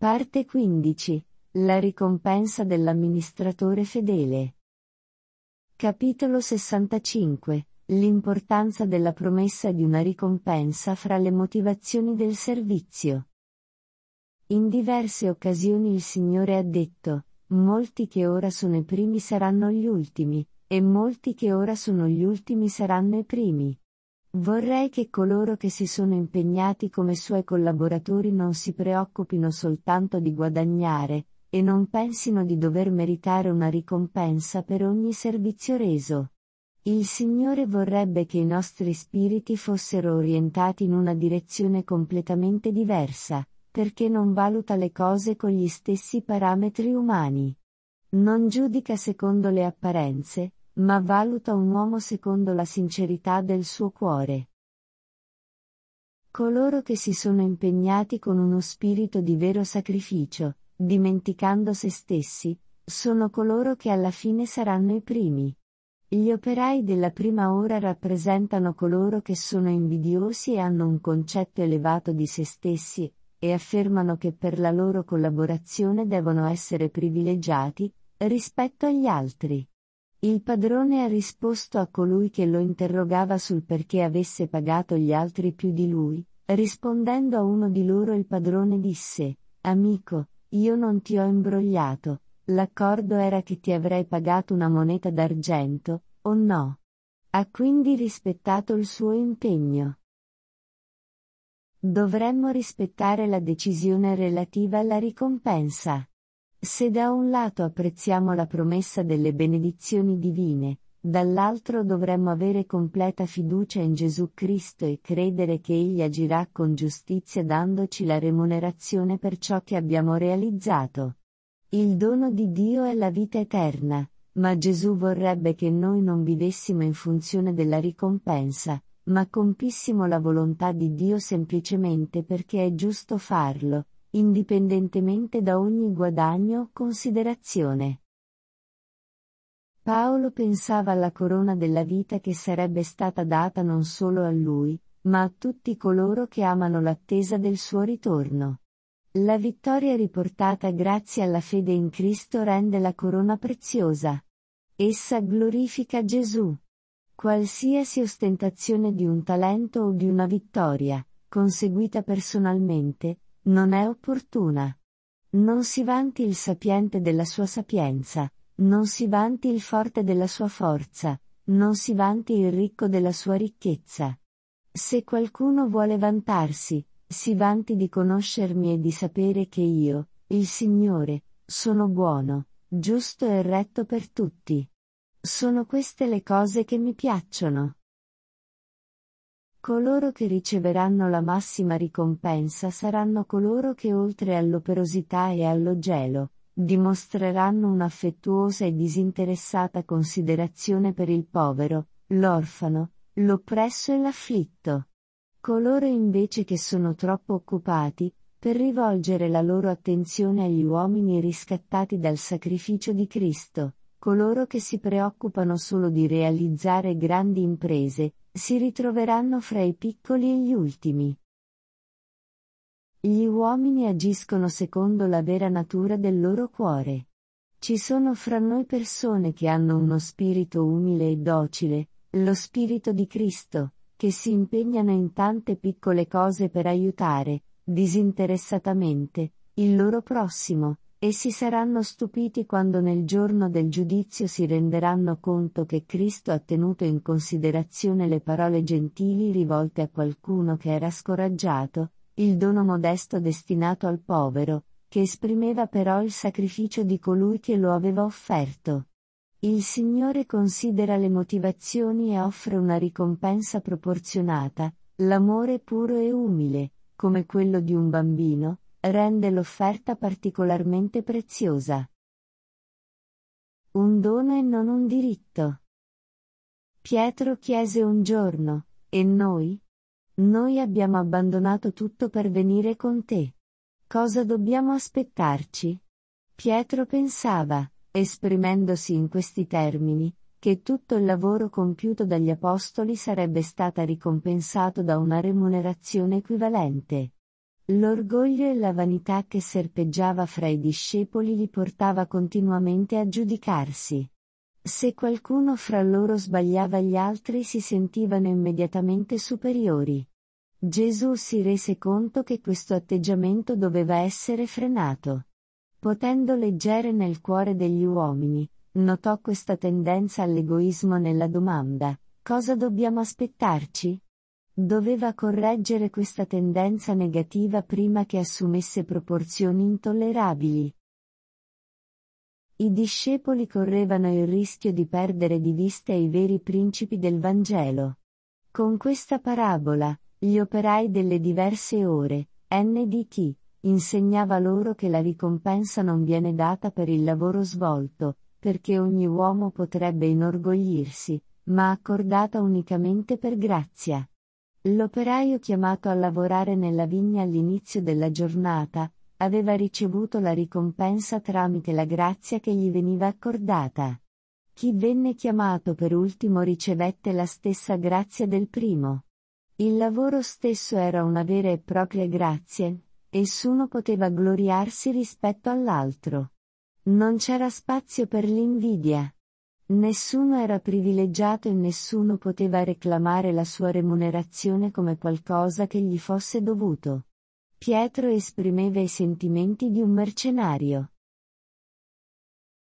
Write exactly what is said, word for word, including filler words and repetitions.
Parte quindici. La ricompensa dell'amministratore fedele. Capitolo sessantacinque. L'importanza della promessa di una ricompensa fra le motivazioni del servizio. In diverse occasioni il Signore ha detto: molti che ora sono i primi saranno gli ultimi, e molti che ora sono gli ultimi saranno i primi. Vorrei che coloro che si sono impegnati come suoi collaboratori non si preoccupino soltanto di guadagnare, e non pensino di dover meritare una ricompensa per ogni servizio reso. Il Signore vorrebbe che i nostri spiriti fossero orientati in una direzione completamente diversa, perché non valuta le cose con gli stessi parametri umani. Non giudica secondo le apparenze, ma valuta un uomo secondo la sincerità del suo cuore. Coloro che si sono impegnati con uno spirito di vero sacrificio, dimenticando se stessi, sono coloro che alla fine saranno i primi. Gli operai della prima ora rappresentano coloro che sono invidiosi e hanno un concetto elevato di se stessi, e affermano che per la loro collaborazione devono essere privilegiati, rispetto agli altri. Il padrone ha risposto a colui che lo interrogava sul perché avesse pagato gli altri più di lui, rispondendo a uno di loro il padrone disse: «Amico, io non ti ho imbrogliato, l'accordo era che ti avrei pagato una moneta d'argento, o no?» Ha quindi rispettato il suo impegno. Dovremmo rispettare la decisione relativa alla ricompensa. Se da un lato apprezziamo la promessa delle benedizioni divine, dall'altro dovremmo avere completa fiducia in Gesù Cristo e credere che Egli agirà con giustizia dandoci la remunerazione per ciò che abbiamo realizzato. Il dono di Dio è la vita eterna, ma Gesù vorrebbe che noi non vivessimo in funzione della ricompensa, ma compissimo la volontà di Dio semplicemente perché è giusto farlo, indipendentemente da ogni guadagno o considerazione. Paolo pensava alla corona della vita che sarebbe stata data non solo a lui, ma a tutti coloro che amano l'attesa del suo ritorno. La vittoria riportata grazie alla fede in Cristo rende la corona preziosa. Essa glorifica Gesù. Qualsiasi ostentazione di un talento o di una vittoria, conseguita personalmente, non è opportuna. Non si vanti il sapiente della sua sapienza, non si vanti il forte della sua forza, non si vanti il ricco della sua ricchezza. Se qualcuno vuole vantarsi, si vanti di conoscermi e di sapere che io, il Signore, sono buono, giusto e retto per tutti. Sono queste le cose che mi piacciono. Coloro che riceveranno la massima ricompensa saranno coloro che oltre all'operosità e allo gelo, dimostreranno un'affettuosa e disinteressata considerazione per il povero, l'orfano, l'oppresso e l'afflitto. Coloro invece che sono troppo occupati, per rivolgere la loro attenzione agli uomini riscattati dal sacrificio di Cristo, coloro che si preoccupano solo di realizzare grandi imprese, si ritroveranno fra i piccoli e gli ultimi. Gli uomini agiscono secondo la vera natura del loro cuore. Ci sono fra noi persone che hanno uno spirito umile e docile, lo spirito di Cristo, che si impegnano in tante piccole cose per aiutare, disinteressatamente, il loro prossimo, e si saranno stupiti quando nel giorno del giudizio si renderanno conto che Cristo ha tenuto in considerazione le parole gentili rivolte a qualcuno che era scoraggiato, il dono modesto destinato al povero, che esprimeva però il sacrificio di colui che lo aveva offerto. Il Signore considera le motivazioni e offre una ricompensa proporzionata, l'amore puro e umile, come quello di un bambino, rende l'offerta particolarmente preziosa. Un dono e non un diritto. Pietro chiese un giorno: «E noi? Noi abbiamo abbandonato tutto per venire con te. Cosa dobbiamo aspettarci?» Pietro pensava, esprimendosi in questi termini, che tutto il lavoro compiuto dagli apostoli sarebbe stata ricompensato da una remunerazione equivalente. L'orgoglio e la vanità che serpeggiava fra i discepoli li portava continuamente a giudicarsi. Se qualcuno fra loro sbagliava, gli altri si sentivano immediatamente superiori. Gesù si rese conto che questo atteggiamento doveva essere frenato. Potendo leggere nel cuore degli uomini, notò questa tendenza all'egoismo nella domanda: cosa dobbiamo aspettarci? Doveva correggere questa tendenza negativa prima che assumesse proporzioni intollerabili. I discepoli correvano il rischio di perdere di vista i veri principi del Vangelo. Con questa parabola, gli operai delle diverse ore, N D T, insegnava loro che la ricompensa non viene data per il lavoro svolto, perché ogni uomo potrebbe inorgoglirsi, ma accordata unicamente per grazia. L'operaio chiamato a lavorare nella vigna all'inizio della giornata, aveva ricevuto la ricompensa tramite la grazia che gli veniva accordata. Chi venne chiamato per ultimo ricevette la stessa grazia del primo. Il lavoro stesso era una vera e propria grazia, e nessuno poteva gloriarsi rispetto all'altro. Non c'era spazio per l'invidia. Nessuno era privilegiato e nessuno poteva reclamare la sua remunerazione come qualcosa che gli fosse dovuto. Pietro esprimeva i sentimenti di un mercenario.